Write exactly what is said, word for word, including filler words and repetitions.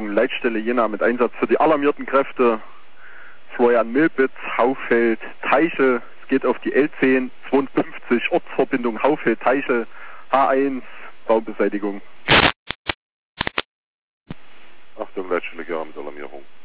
Leitstelle Jena mit Einsatz für die alarmierten Kräfte. Florian Milbitz, Haufeld, Teichel. Es geht auf die L zehn zweiundfünfzig, Ortsverbindung Haufeld, Teichel, H eins, Baumbeseitigung. Achtung, Leitstelle Gera mit Alarmierung.